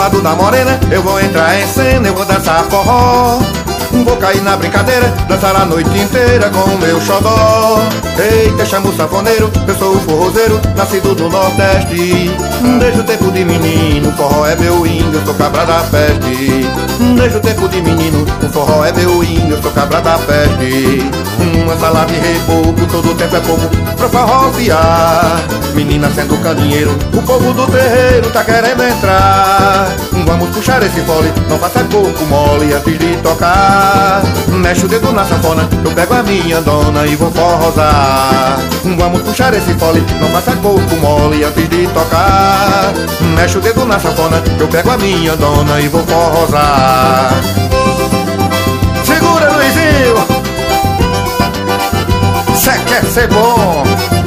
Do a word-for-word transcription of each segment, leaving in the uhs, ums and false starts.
lado da morena, eu vou entrar em cena, eu vou dançar forró. Vou cair na brincadeira, dançar a noite inteira com o meu xodó. Eita, chama o sanfoneiro, eu sou o forrozeiro, nascido do Nordeste. Desde o tempo de menino, o forró é meu hino, eu sou cabra da peste. Desde o tempo de menino, o forró é meu hino, eu sou cabra da peste. Uma salada de reboco, todo tempo é pouco pra farrofiar. Menina sendo candeeiro, o povo do terreiro tá querendo entrar. Vamos puxar esse fole, não faça coco mole antes de tocar. Mexe o dedo na sanfona, eu pego a minha dona e vou forrosar. Vamos puxar esse fole, não faça coco mole antes de tocar. Mexe o dedo na sanfona, eu pego a minha dona e vou forrosar. Segura, Luizinho! Cê quer ser bom?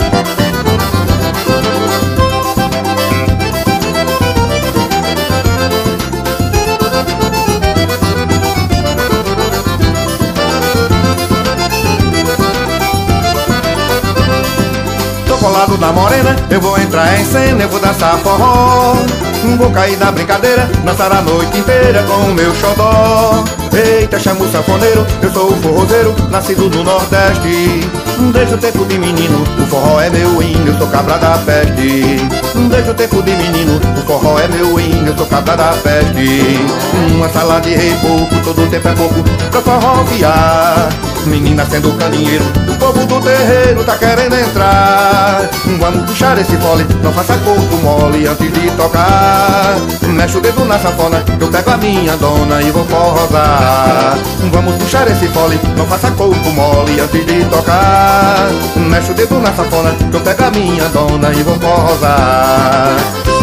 Colado da morena, eu vou entrar em cena, eu vou dançar forró. Vou cair na brincadeira, dançar a noite inteira com o meu xodó. Eita, chama o sanfoneiro, eu sou o forrozeiro, nascido no Nordeste. Desde o tempo de menino, o forró é meu hino, eu sou cabra da peste. Desde o tempo de menino, o forró é meu hino, eu sou cabra da peste. Uma salada de reboco, todo tempo é pouco pra farrofiar. Menina sendo candeeiro, o povo do terreiro tá querendo entrar. Vamos puxar esse fole, não faça coco mole antes de tocar. Mexe o dedo na sanfona, eu pego a minha dona e vou forrosar. Vamos puxar esse fole, não faça coco mole antes de tocar. Mexe o dedo na sanfona, eu pego a minha dona e vou forrosar.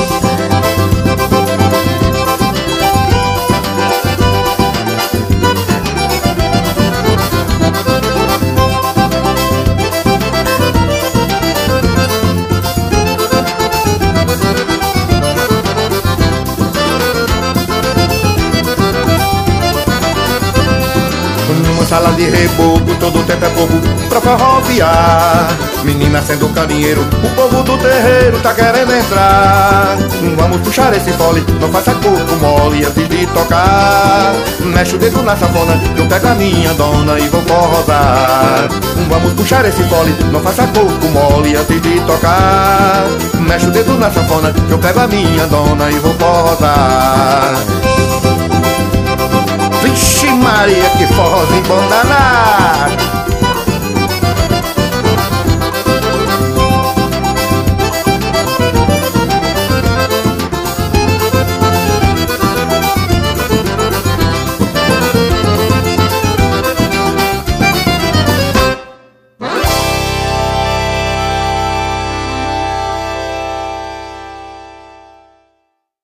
Sala de reboco, todo tempo é pouco pra farrofiar. Menina sendo candeeiro, o povo do terreiro tá querendo entrar. Vamos puxar esse fole, não faça coco mole antes de tocar. Mexe o dedo na sanfona, eu pego a minha dona e vou forrosar. Vamos puxar esse fole, não faça coco mole antes de tocar. Mexe o dedo na sanfona, eu pego a minha dona e vou forrosar.